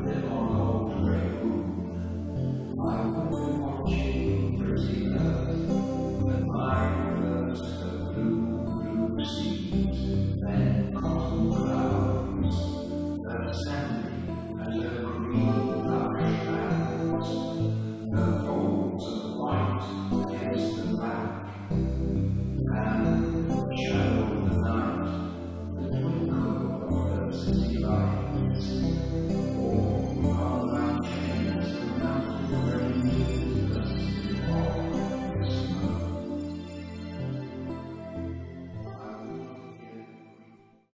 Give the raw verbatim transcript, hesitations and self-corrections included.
live on the old gray food. I wouldn't watch